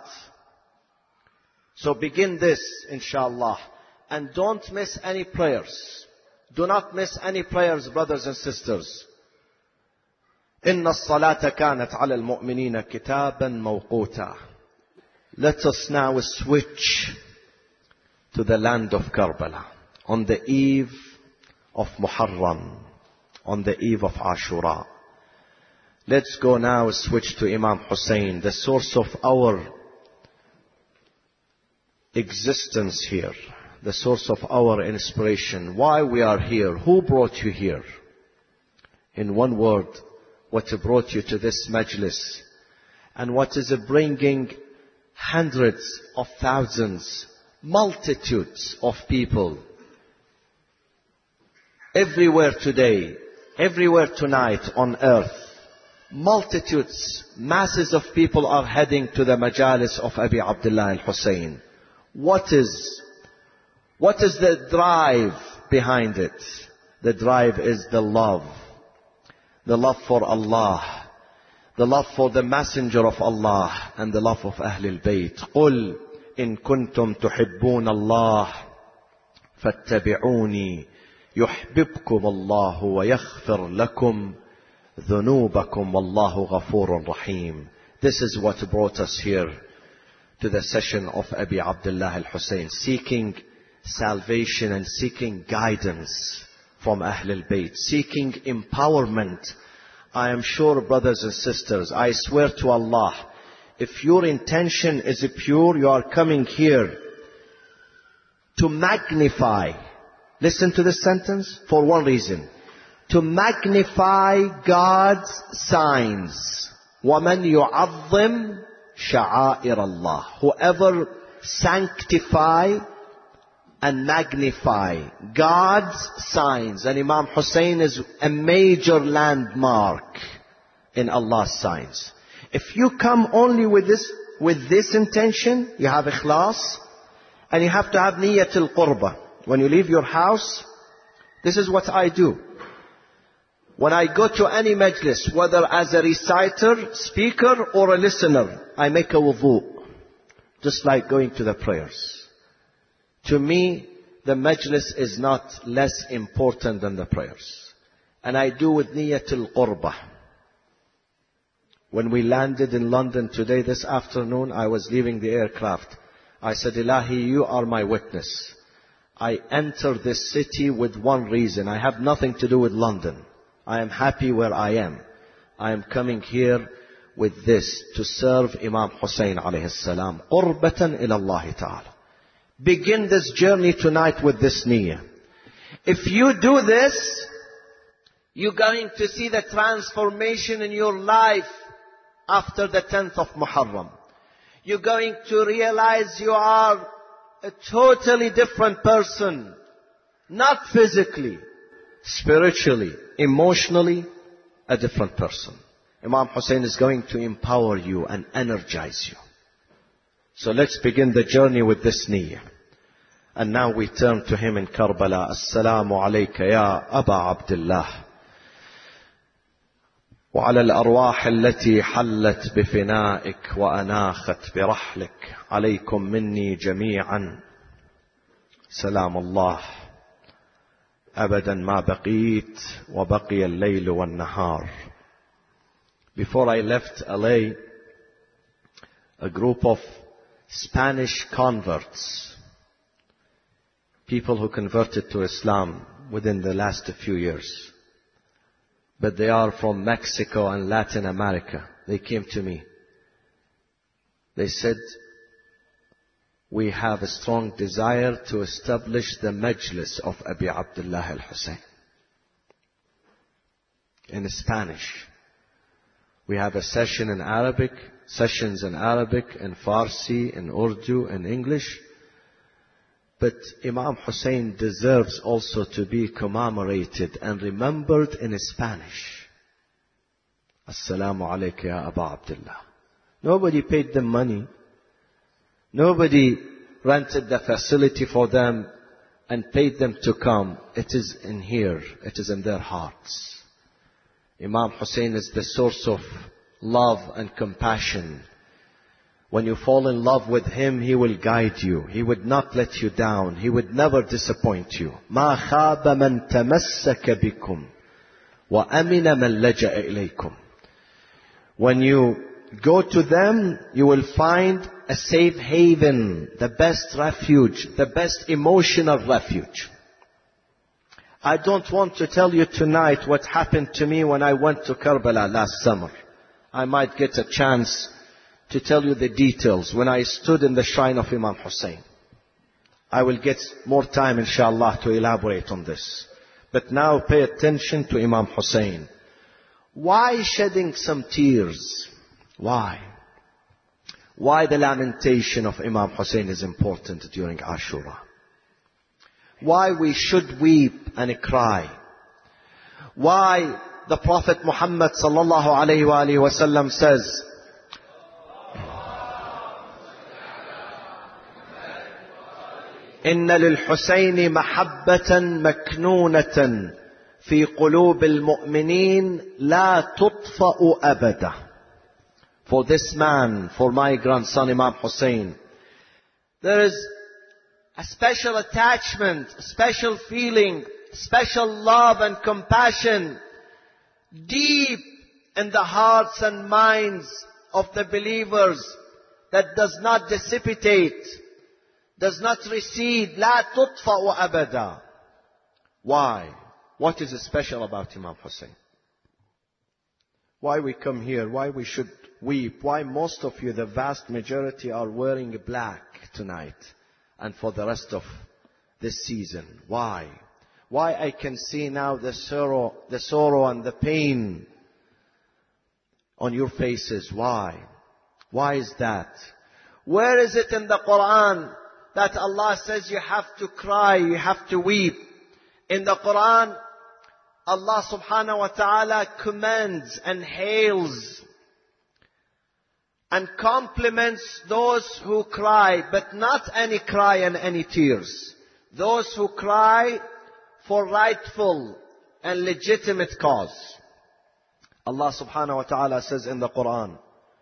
So begin this, inshallah. And don't miss any prayers. Do not miss any prayers, brothers and sisters. إن الصلاة كانت على المؤمنين كتابا موقوتا. Let us now switch to the land of Karbala on the eve of Muharram, on the eve of Ashura. Let's go now switch to Imam Hussein, the source of our existence here, the source of our inspiration, why we are here, who brought you here. In one word, what brought you to this majlis, and what is bringing hundreds of thousands, multitudes of people everywhere today, everywhere tonight on earth. Multitudes, masses of people are heading to the majalis of Abi Abdullah al-Hussein. What is, what is the drive behind it? The drive is the love. The love for Allah. The love for the messenger of Allah and the love of Ahlul Bayt. قُلْ إِن كُنْتُمْ تُحِبُّونَ اللَّهَ فَاتَّبِعُونِي يُحْبِبْكُمُ اللَّهُ وَيَغْفِرْ لَكُمْ ذُنُوبَكُمْ وَاللَّهُ غَفُورٌ رَحِيمٌ. This is what brought us here to the session of Abi Abdullah al-Hussein, seeking salvation and seeking guidance from Ahlul Bayt, seeking empowerment. I am sure, brothers and sisters, I swear to Allah, if your intention is pure, you are coming here to magnify. Listen to this sentence for one reason. To magnify God's signs. وَمَنْ يُعَظِّمْ شَعَائِرَ اللَّهِ. Whoever sanctify and magnify God's signs. And Imam Hussein is a major landmark in Allah's signs. If you come only with this, with this intention, you have ikhlas, and you have to have niyatul qurba. When you leave your house, this is what I do. When I go to any majlis, whether as a reciter, speaker, or a listener, I make a wudu. Just like going to the prayers. To me, the majlis is not less important than the prayers. And I do with niyatul qurba. When we landed in London today, this afternoon, I was leaving the aircraft. I said, Ilahi, you are my witness. I entered this city with one reason. I have nothing to do with London. I am happy where I am. I am coming here with this, to serve Imam Hussein alayhi salam. Qurbatan ila Allah ta'ala. Begin this journey tonight with this niyyah. If you do this, you're going to see the transformation in your life after the tenth of Muharram. You're going to realize you are a totally different person. Not physically, spiritually, emotionally, a different person. Imam Hussein is going to empower you and energize you. So let's begin the journey with this niyyah. And now we turn to him in Karbala. Assalamu alayka ya Aba Abdullah. وعلى الأرواح التي حلت بفنائك وأناخت برحلك عليكم مني جميعا سلام الله أبدا ما بقيت وبقي الليل والنهار. Before I left L A, a group of Spanish converts, people who converted to Islam within the last few years, but they are from Mexico and Latin America. They came to me. They said, we have a strong desire to establish the majlis of Abi Abdullah al-Hussein. In Spanish. We have a session in Arabic, sessions in Arabic, in Farsi, in Urdu, in English. But Imam Hussein deserves also to be commemorated and remembered in Spanish. Assalamu alayka ya Aba Abdullah. Nobody paid them money. Nobody rented the facility for them and paid them to come. It is in here. It is in their hearts. Imam Hussein is the source of love and compassion. When you fall in love with him, he will guide you. He would not let you down. He would never disappoint you. ما خاب من تمسك بكم وأمن من لجأ إليكم. When you go to them, you will find a safe haven, the best refuge, the best emotional refuge. I don't want to tell you tonight what happened to me when I went to Karbala last summer. I might get a chance to tell you the details when I stood in the shrine of Imam Hussein. I will get more time, inshallah, to elaborate on this. But now pay attention to Imam Hussein. Why shedding some tears? Why? Why the lamentation of Imam Hussein is important during Ashura? Why we should weep and cry? Why the Prophet Muhammad sallallahu alayhi wa alihi wa sallam says, إن للحسين محبة مكنونة في قلوب المؤمنين لا تطفأ أبدا. For this man, for my grandson Imam Hussein, there is a special attachment, a special feeling, special love and compassion deep in the hearts and minds of the believers that does not dissipate, does not recede. لا تطفأ أبدا. Why? What is special about Imam Hussein? Why we come here? Why we should weep? Why most of you, the vast majority, are wearing black tonight and for the rest of this season? Why? Why I can see now the sorrow, the sorrow and the pain on your faces? Why? Why is that? Where is it in the Quran that Allah says you have to cry, you have to weep? In the Quran, Allah subhanahu wa ta'ala commends and hails and compliments those who cry, but not any cry and any tears. Those who cry for rightful and legitimate cause. Allah subhanahu wa ta'ala says in the Quran,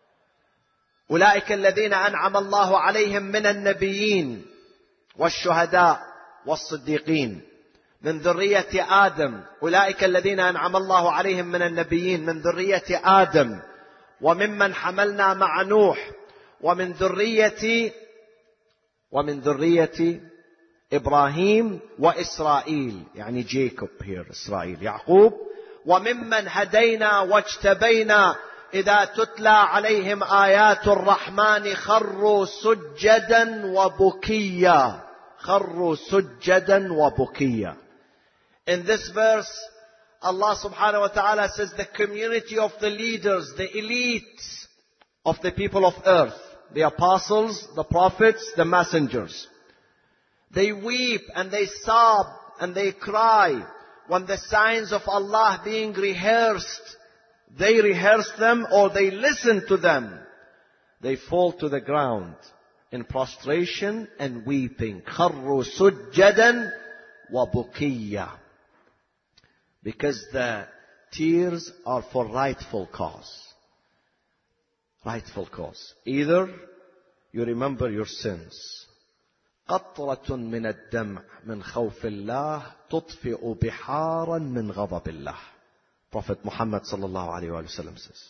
أولئك الذين أنعم الله عليهم من النبيين والشهداء والصديقين من ذرية آدم. أولئك الذين أنعم الله عليهم من النبيين من ذرية آدم وممن حملنا مع نوح ومن ذرية ومن ذرية إبراهيم وإسرائيل. يعني جيكوب here, إسرائيل, يعقوب. وممن هدينا واجتبينا إذا تتلى عليهم آيات الرحمن خروا سجدا وبكيا. خروا سجدا وبكيا. In this verse, Allah subhanahu wa ta'ala says the community of the leaders, the elites of the people of earth, the apostles, the prophets, the messengers, they weep and they sob and they cry when the signs of Allah being rehearsed, they rehearse them or they listen to them. They fall to the ground in prostration and weeping. خَرُّوا سُجَّدًا وَبُكِيًّا. Because the tears are for rightful cause. Rightful cause. Either you remember your sins. قطرة من الدمع من خوف الله تطفئ بحارا من غضب الله. Prophet Muhammad sallallahu alayhi wa sallam says.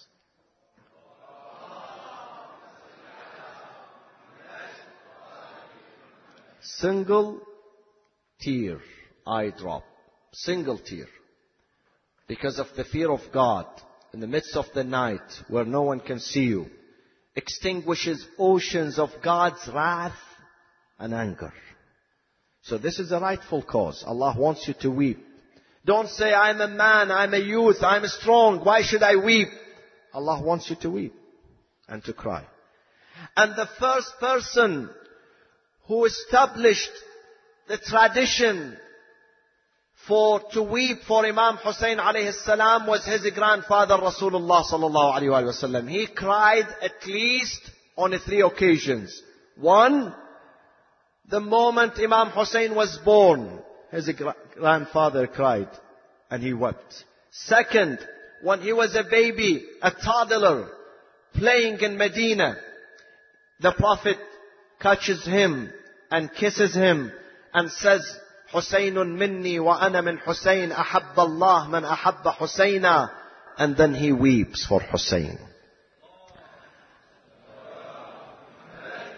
Single tear, eye drop, single tear, because of the fear of God in the midst of the night where no one can see you, extinguishes oceans of God's wrath and anger. So this is the rightful cause. Allah wants you to weep. Don't say, I'm a man, I'm a youth, I'm strong, why should I weep? Allah wants you to weep and to cry. And the first person who established the tradition for to weep for Imam Hussein alayhi salam was his grandfather Rasulullah sallallahu alayhi wa sallam. He cried at least on three occasions. One, the moment Imam Hussein was born, his grandfather cried and he wept. Second, when he was a baby, a toddler, playing in Medina, the Prophet catches him and kisses him and says, Husaynun minni wa ana min Husayn, ahabba Allah man ahabba Husayna. And then he weeps for Hussein.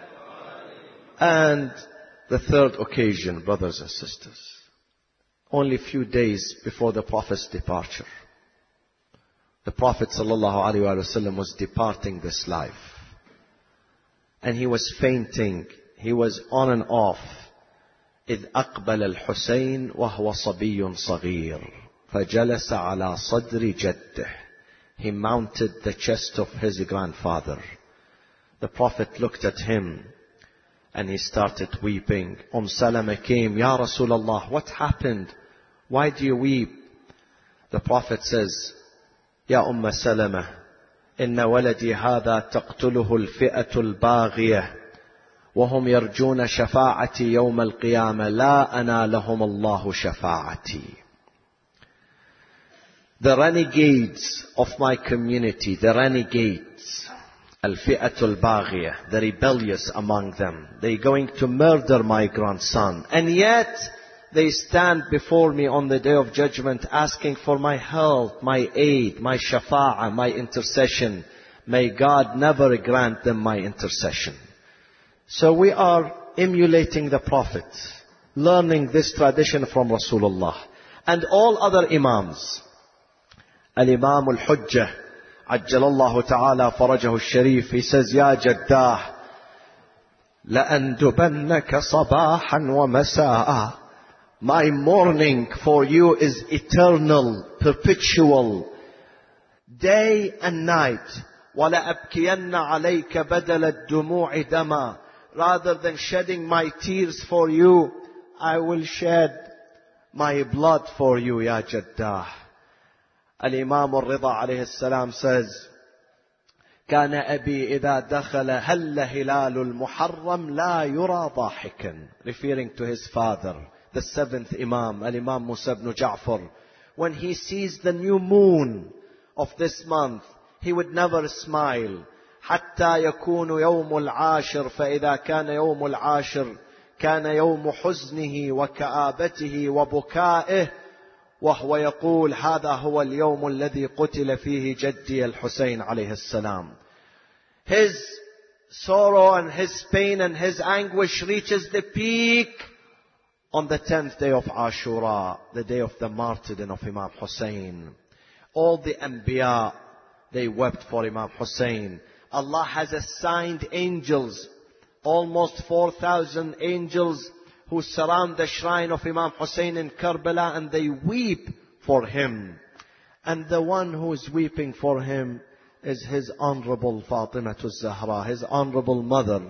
And the third occasion, brothers and sisters, only a few days before the Prophet's departure. The Prophet ﷺ was departing this life. And he was fainting. He was on and off. إذ أقبل الحسين وهو صبي صغير فجلس على صدر جده. He mounted the chest of his grandfather. The Prophet looked at him and he started weeping. Umm Salama came, Ya Rasulullah, what happened? Why do you weep? The Prophet says, Ya Umm Salama, إن ولدي هذا تقتله الفئة الباغية وهم يرجون شفاعتي يوم القيامة لا أنالهم الله شفاعتي. The renegades of my community, the renegades, الفئة الباغية, the rebellious among them, they're going to murder my grandson. And yet they stand before me on the day of judgment asking for my help, my aid, my shafa'ah, my intercession. May God never grant them my intercession. So we are emulating the Prophet, learning this tradition from Rasulullah. And all other Imams. Al-Imam al-Hujjah, Ajjalallahu ta'ala farajahu al-Sharif, he says, Ya Jaddah, لَأَنْدُبَنَّكَ صَبَاحًا وَمَسَاءً. My mourning for you is eternal, perpetual, day and night. وَلَأَبْكِيَنَّ عَلَيْكَ بَدَلَ الدُّمُوعِ دَمًا. Rather than shedding my tears for you, I will shed my blood for you, Ya Jaddah. Al-Imam al-Rida alayhi salam says, كان أبي إذا دخل هل هلال المحرم لا يرى ضاحكا. Referring to his father, the seventh Imam, Al-Imam Musa ibn Ja'far. When he sees the new moon of this month, he would never smile. حتى يكون يوم العاشر فإذا كان يوم العاشر كان يوم حزنه وكآبته وبكائه وهو يقول هذا هو اليوم الذي قتل فيه جدي الحسين عليه السلام. His sorrow and his pain and his anguish reaches the peak on the tenth day of Ashura, the day of the martyrdom of Imam Hussein. All the Anbiya, they wept for Imam Hussein. Allah has assigned angels, almost four thousand angels, who surround the shrine of Imam Hussein in Karbala, and they weep for him. And the one who is weeping for him is his honorable Fatimatul Zahra, his honorable mother,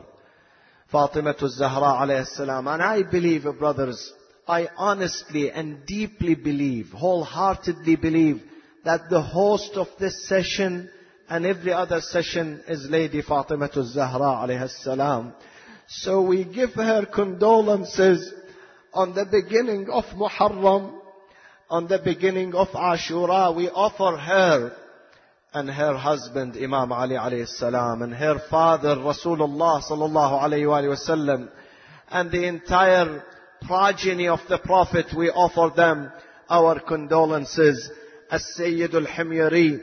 Fatimatul Zahra alayhi salam. And I believe, brothers, I honestly and deeply believe, wholeheartedly believe, that the host of this session and every other session is Lady Fatimatul Zahra alayhi salam. So we give her condolences on the beginning of Muharram, on the beginning of Ashura. We offer her and her husband Imam Ali alayhi salam and her father Rasulullah sallallahu alayhi wa sallam and the entire progeny of the Prophet. We offer them our condolences. As-Sayyid al-Himyari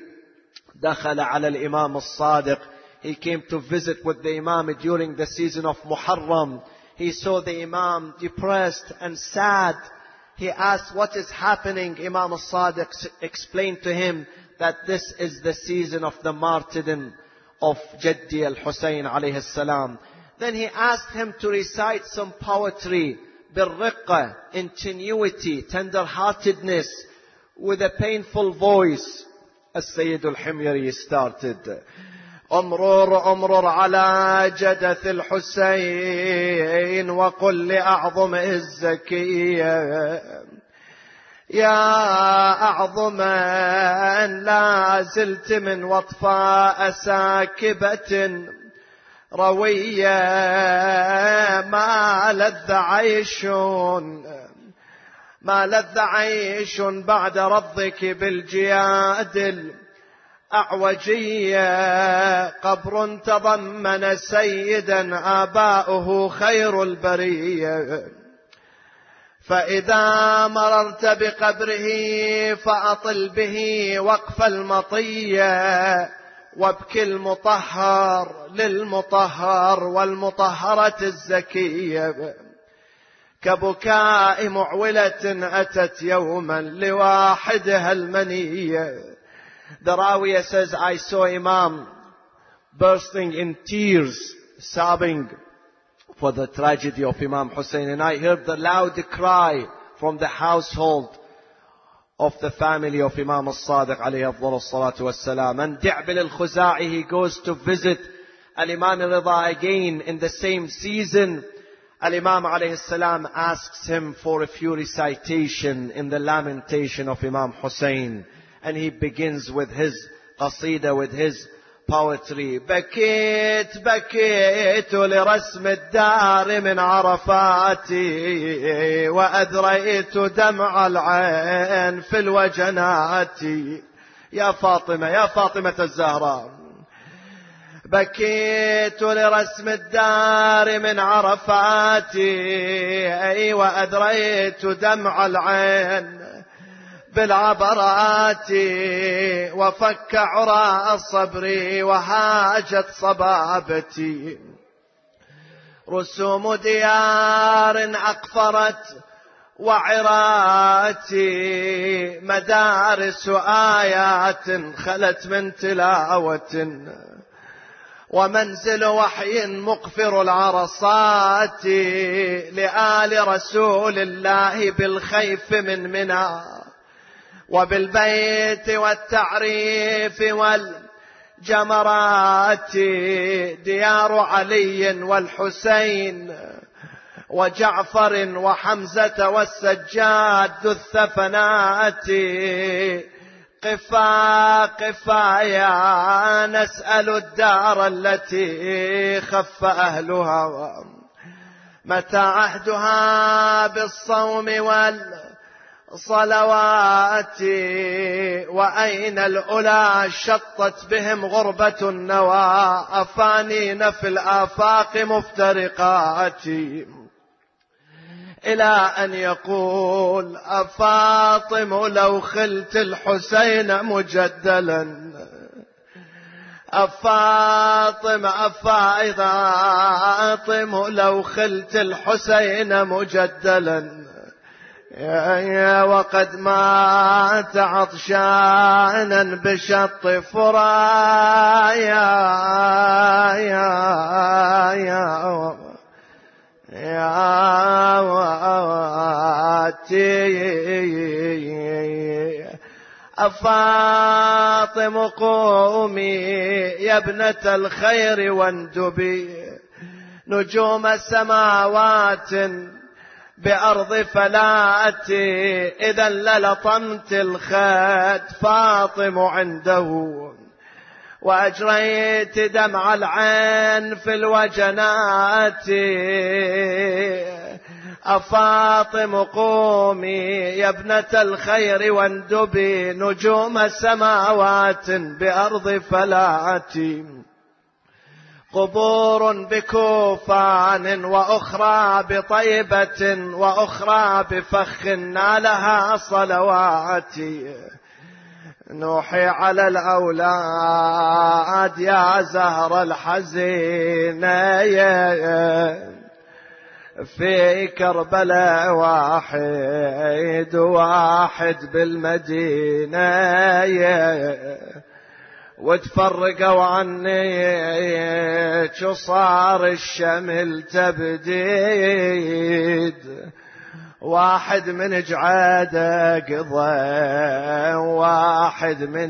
دخل على الإمام الصادق. He came to visit with the Imam during the season of Muharram. He saw the Imam depressed and sad. He asked, what is happening? Imam al-Sadiq explained to him that this is the season of the martyrdom of Jaddi al-Husayn alayhi salam. Then he asked him to recite some poetry, birriqqa, ingenuity, tender-heartedness, with a painful voice. As-Sayyid al-Himyari started, أمرر أمرر على جدث الحسين وقل لأعظم الزكية يا أعظم أن لا زلت من وطفاء ساكبة روية ما لذ عيش ما لذ عيش بعد رضك بالجياد أعوجية قبر تضمن سيدا آباؤه خير البرية فإذا مررت بقبره فأطل به وقف المطية وبكل مطهر للمطهر والمطهرة الزكية، كبكاء معولة أتت يوما لواحدها المنية. The Rawiya says, I saw Imam bursting in tears, sobbing for the tragedy of Imam Hussein, and I heard the loud cry from the household of the family of Imam al-Sadiq alayhi afdal salatu wassalam. And Di'bil al-Khuza'i, he goes to visit Al-Imam al-Rida again in the same season. Al-Imam alayhi salam asks him for a few recitation in the lamentation of Imam Hussein, and he begins with his qasida, with his poetry. بكيت بكيت لرسم الدار من عرفاتي وأدريت دمع العين في الوجنات. يا فاطمة يا فاطمة الزهراء، بكيت لرسم الدار من عرفاتي وأدريت دمع العين بالعبرات، وفك عراء صبري وهاجت صبابتي. رسوم ديار أقفرت وعراتي، مدارس آيات خلت من تلاوة، ومنزل وحي مقفر العرصات، لآل رسول الله بالخيف من منى وبالبيت والتعريف والجمرات. ديار علي والحسين وجعفر وحمزة والسجاد ذو الثفنات. قفا قفا يا نسأل الدار التي خف أهلها، متى عهدها بالصوم والصلوات. وأين الأولى شطت بهم غربة النوى، أفانين في الآفاق مفترقات. إلى أن يقول أفاطم لو خلت الحسين مجدلا، أفاطم أفاطم لو خلت الحسين مجدلا، يا وقد مات عطشانا بشط فرايا. يا يا يا واتي أفاطم قومي يا ابنة الخير واندبي، نجوم السماوات بأرض فلاتي، إذا للطمت الخد فاطم عنده، وأجريت دمع العين في الوجنات. أفاطم قومي يا ابنة الخير واندبي، نجوم سماوات بأرض فلاتي. قبور بكوفان وأخرى بطيبة وأخرى بفخ نالها صلواتي. نوحي على الأولاد يا زهر الحزينة، في كربلاء واحد واحد بالمدينة، وتفرقوا عني صار الشمل تبديد. واحد من جعاده قضى واحد من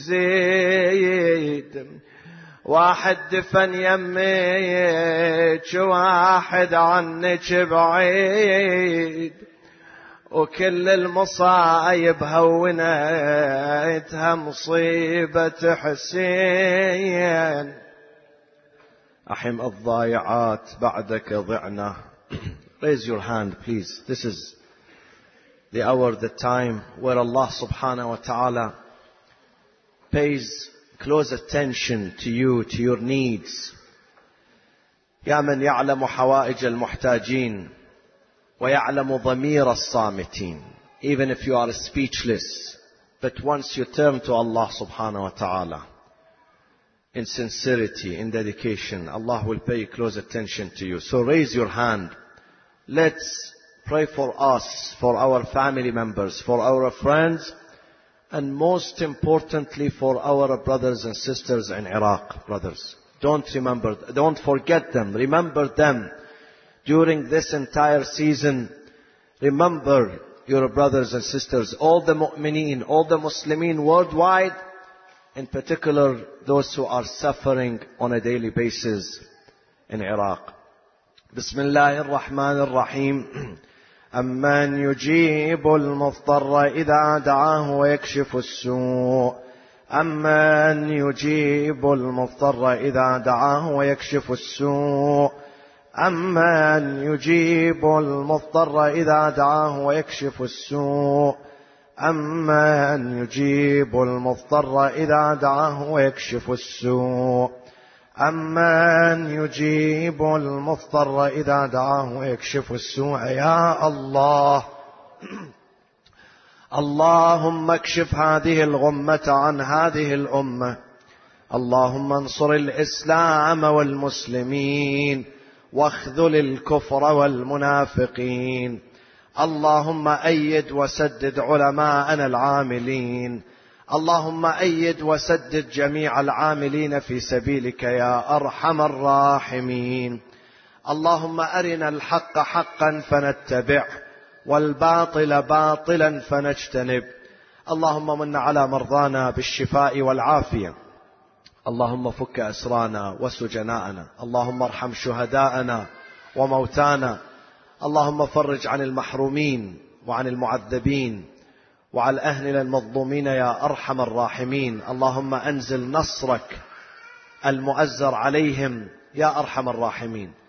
يزيد، واحد دفن يميك واحد عنك بعيد. وكل المصايب هونتها مصيبة حسين. أحم الضايعات بعدك ضعنا. Raise your hand, please. This is the hour, the time where Allah subhanahu wa ta'ala pays close attention to you, to your needs. يا من يعلم حوائج المحتاجين ويعلم ضمير الصامتين. Even if you are speechless, but once you turn to Allah subhanahu wa ta'ala in sincerity, in dedication, Allah will pay close attention to you. So raise your hand. Let's pray for us, for our family members, for our friends, and most importantly for our brothers and sisters in Iraq, brothers. Don't remember, don't forget them. Remember them during this entire season. Remember your brothers and sisters, all the mu'mineen, all the Muslimin worldwide, in particular those who are suffering on a daily basis in Iraq. Bismillah ar-Rahman ar-Rahim. أمن يجيب المضطر إذا دعاه ويكشف السوء أمن يجيب المضطر إذا دعاه ويكشف السوء أمن يجيب المضطر إذا دعاه ويكشف السوء أمن يجيب المضطر إذا دعاه ويكشف السوء أمن يجيب المضطر إذا دعاه ويكشف السوء يا الله. اللهم اكشف هذه الغمة عن هذه الأمة. اللهم انصر الإسلام والمسلمين واخذل الكفر والمنافقين. اللهم أيد وسدد علماءنا العاملين. اللهم أيد وسدد جميع العاملين في سبيلك يا أرحم الراحمين. اللهم أرنا الحق حقا فنتبعه والباطل باطلا فنجتنب. اللهم من على مرضانا بالشفاء والعافية. اللهم فك أسرانا وسجناءنا. اللهم ارحم شهداءنا وموتانا. اللهم فرج عن المحرومين وعن المعذبين وعلى أهلنا المظلومين يا أرحم الراحمين. اللهم أنزل نصرك المؤزر عليهم يا أرحم الراحمين.